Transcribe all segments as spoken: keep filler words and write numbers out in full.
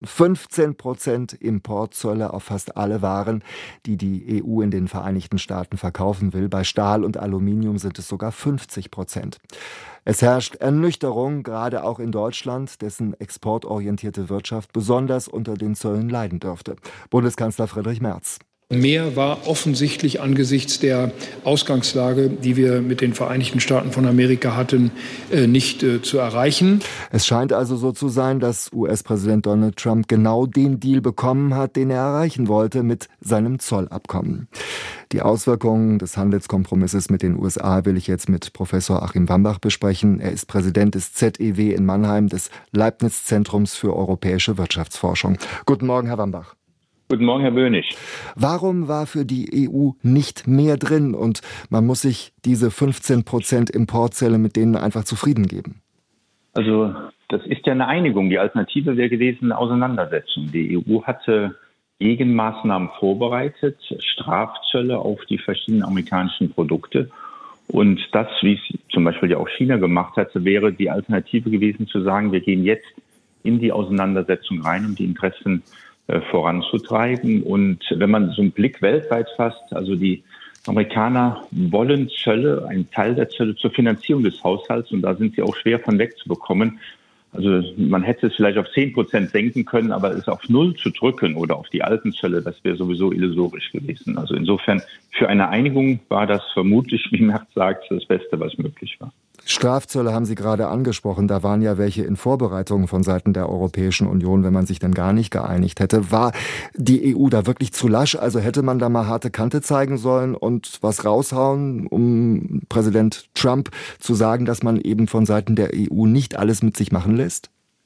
fünfzehn Prozent Importzölle auf fast alle Waren, die die E U in den Vereinigten Staaten verkaufen will. Bei Stahl und Aluminium sind es sogar fünfzig Prozent. Es herrscht Ernüchterung, gerade auch in Deutschland, dessen exportorientierte Wirtschaft besonders unter den Zöllen leiden dürfte. Bundeskanzler Friedrich Merz. Mehr war offensichtlich angesichts der Ausgangslage, die wir mit den Vereinigten Staaten von Amerika hatten, nicht zu erreichen. Es scheint also so zu sein, dass U S-Präsident Donald Trump genau den Deal bekommen hat, den er erreichen wollte mit seinem Zollabkommen. Die Auswirkungen des Handelskompromisses mit den U S A will ich jetzt mit Professor Achim Wambach besprechen. Er ist Präsident des Z E W in Mannheim, des Leibniz-Zentrums für europäische Wirtschaftsforschung. Guten Morgen, Herr Wambach. Guten Morgen, Herr Böhnig. Warum war für die E U nicht mehr drin und man muss sich diese fünfzehn Prozent Importzölle mit denen einfach zufrieden geben? Also das ist ja eine Einigung. Die Alternative wäre gewesen eine Auseinandersetzung. Die E U hatte Gegenmaßnahmen vorbereitet, Strafzölle auf die verschiedenen amerikanischen Produkte. Und das, wie es zum Beispiel ja auch China gemacht hatte, wäre die Alternative gewesen zu sagen, wir gehen jetzt in die Auseinandersetzung rein, um die Interessen voranzutreiben. Und wenn man so einen Blick weltweit fasst, also die Amerikaner wollen Zölle, einen Teil der Zölle zur Finanzierung des Haushalts, und da sind sie auch schwer von wegzubekommen. Also man hätte es vielleicht auf zehn Prozent senken können, aber es auf null zu drücken oder auf die alten Zölle, das wäre sowieso illusorisch gewesen. Also insofern, für eine Einigung war das vermutlich, wie Merz sagt, das Beste, was möglich war. Strafzölle haben Sie gerade angesprochen. Da waren ja welche in Vorbereitung von Seiten der Europäischen Union, wenn man sich dann gar nicht geeinigt hätte. War die E U da wirklich zu lasch? Also hätte man da mal harte Kante zeigen sollen und was raushauen, um Präsident Trump zu sagen, dass man eben von Seiten der E U nicht alles mit sich machen lässt?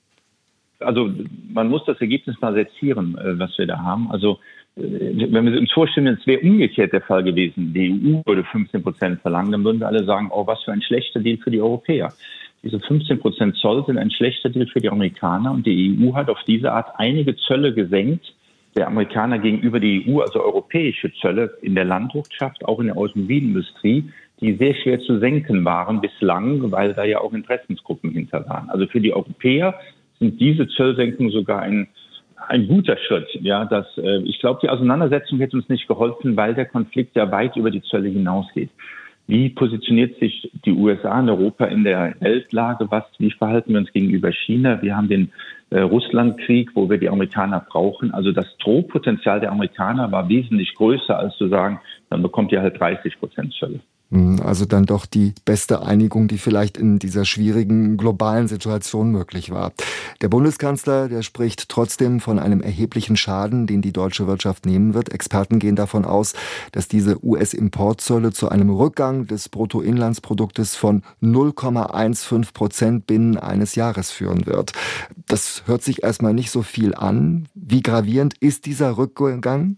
Also man muss das Ergebnis mal sezieren, was wir da haben. Also wenn wir uns vorstellen, es wäre umgekehrt der Fall gewesen, die E U würde fünfzehn Prozent verlangen, dann würden wir alle sagen, oh, was für ein schlechter Deal für die Europäer. Diese fünfzehn Prozent Zoll sind ein schlechter Deal für die Amerikaner und die E U hat auf diese Art einige Zölle gesenkt, der Amerikaner gegenüber der E U, also europäische Zölle in der Landwirtschaft, auch in der Automobilindustrie, die sehr schwer zu senken waren bislang, weil da ja auch Interessensgruppen hinter waren. Also für die Europäer sind diese Zollsenkungen sogar ein Ein guter Schritt, ja. Das, äh, ich glaube, die Auseinandersetzung hätte uns nicht geholfen, weil der Konflikt ja weit über die Zölle hinausgeht. Wie positioniert sich die U S A und Europa in der Weltlage? Was, wie verhalten wir uns gegenüber China? Wir haben den äh, Russlandkrieg, wo wir die Amerikaner brauchen. Also das Drohpotenzial der Amerikaner war wesentlich größer, als zu sagen, dann bekommt ihr halt dreißig Prozent Zölle. Also dann doch die beste Einigung, die vielleicht in dieser schwierigen globalen Situation möglich war. Der Bundeskanzler, der spricht trotzdem von einem erheblichen Schaden, den die deutsche Wirtschaft nehmen wird. Experten gehen davon aus, dass diese U S-Importzölle zu einem Rückgang des Bruttoinlandsproduktes von null Komma fünfzehn Prozent binnen eines Jahres führen wird. Das hört sich erstmal nicht so viel an. Wie gravierend ist dieser Rückgang?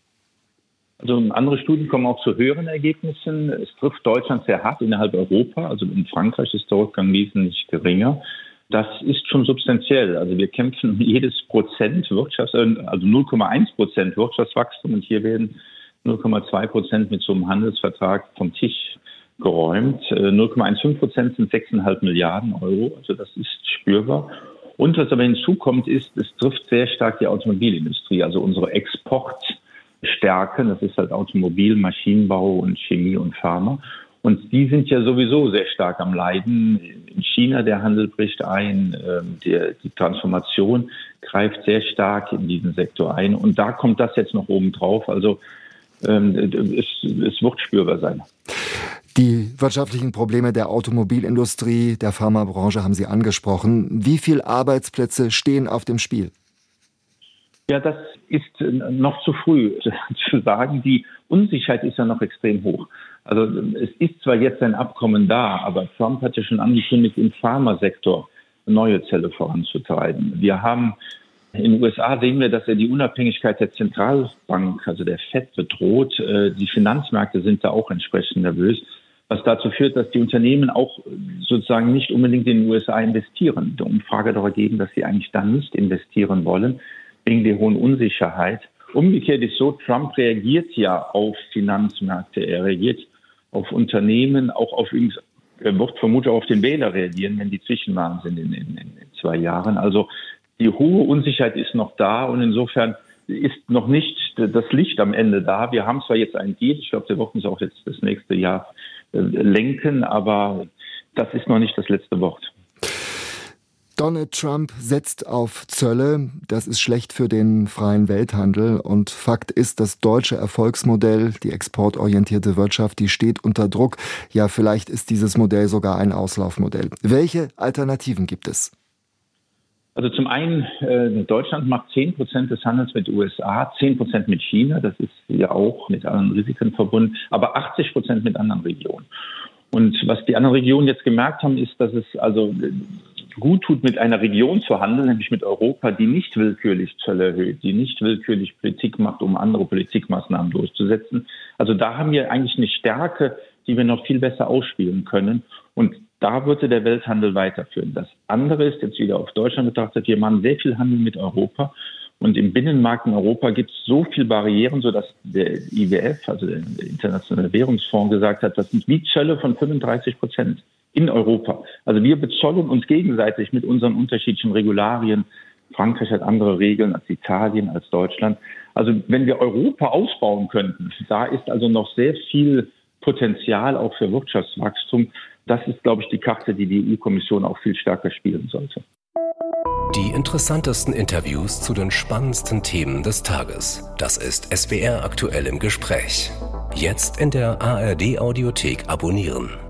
Also andere Studien kommen auch zu höheren Ergebnissen. Es trifft Deutschland sehr hart innerhalb Europa. Also in Frankreich ist der Rückgang wesentlich geringer. Das ist schon substanziell. Also wir kämpfen um jedes Prozent Wirtschafts-, also null Komma eins Prozent Wirtschaftswachstum und hier werden null Komma zwei Prozent mit so einem Handelsvertrag vom Tisch geräumt. null Komma fünfzehn Prozent sind sechs Komma fünf Milliarden Euro. Also das ist spürbar. Und was aber hinzukommt ist, es trifft sehr stark die Automobilindustrie, also unsere Export Stärken, das ist halt Automobil, Maschinenbau und Chemie und Pharma. Und die sind ja sowieso sehr stark am Leiden. In China, der Handel bricht ein, der, die Transformation greift sehr stark in diesen Sektor ein. Und da kommt das jetzt noch oben drauf. Also ähm, es, es wird spürbar sein. Die wirtschaftlichen Probleme der Automobilindustrie, der Pharmabranche haben Sie angesprochen. Wie viele Arbeitsplätze stehen auf dem Spiel? Ja, das ist noch zu früh zu sagen. Die Unsicherheit ist ja noch extrem hoch. Also es ist zwar jetzt ein Abkommen da, aber Trump hat ja schon angekündigt, im Pharmasektor neue Zölle voranzutreiben. Wir haben in den U S A sehen wir, dass er die Unabhängigkeit der Zentralbank, also der Fed, bedroht. Die Finanzmärkte sind da auch entsprechend nervös, was dazu führt, dass die Unternehmen auch sozusagen nicht unbedingt in den U S A investieren. Die Umfrage hat auch ergeben, dass sie eigentlich da nicht investieren wollen, wegen der hohen Unsicherheit. Umgekehrt ist so, Trump reagiert ja auf Finanzmärkte, er reagiert auf Unternehmen, auch auf, er wird vermutlich auch auf den Wähler reagieren, wenn die Zwischenwahlen sind in, in, in zwei Jahren. Also die hohe Unsicherheit ist noch da und insofern ist noch nicht das Licht am Ende da. Wir haben zwar jetzt einen Deal, ich glaube, wir wollten es auch jetzt das nächste Jahr äh, lenken, aber das ist noch nicht das letzte Wort. Donald Trump setzt auf Zölle. Das ist schlecht für den freien Welthandel. Und Fakt ist, das deutsche Erfolgsmodell, die exportorientierte Wirtschaft, die steht unter Druck. Ja, vielleicht ist dieses Modell sogar ein Auslaufmodell. Welche Alternativen gibt es? Also zum einen, äh, Deutschland macht zehn Prozent des Handels mit den U S A, zehn Prozent mit China. Das ist ja auch mit anderen Risiken verbunden, aber achtzig Prozent mit anderen Regionen. Und was die anderen Regionen jetzt gemerkt haben, ist, dass es also gut tut, mit einer Region zu handeln, nämlich mit Europa, die nicht willkürlich Zölle erhöht, die nicht willkürlich Politik macht, um andere Politikmaßnahmen durchzusetzen. Also da haben wir eigentlich eine Stärke, die wir noch viel besser ausspielen können. Und da würde der Welthandel weiterführen. Das andere ist jetzt wieder auf Deutschland betrachtet, wir machen sehr viel Handel mit Europa. Und im Binnenmarkt in Europa gibt es so viele Barrieren, sodass der I W F, also der Internationale Währungsfonds, gesagt hat, das sind wie Zölle von fünfunddreißig Prozent in Europa. Also wir bezollen uns gegenseitig mit unseren unterschiedlichen Regularien. Frankreich hat andere Regeln als Italien, als Deutschland. Also wenn wir Europa ausbauen könnten, da ist also noch sehr viel Potenzial auch für Wirtschaftswachstum. Das ist, glaube ich, die Karte, die die E U-Kommission auch viel stärker spielen sollte. Die interessantesten Interviews zu den spannendsten Themen des Tages. Das ist S W R aktuell im Gespräch. Jetzt in der A R D Audiothek abonnieren.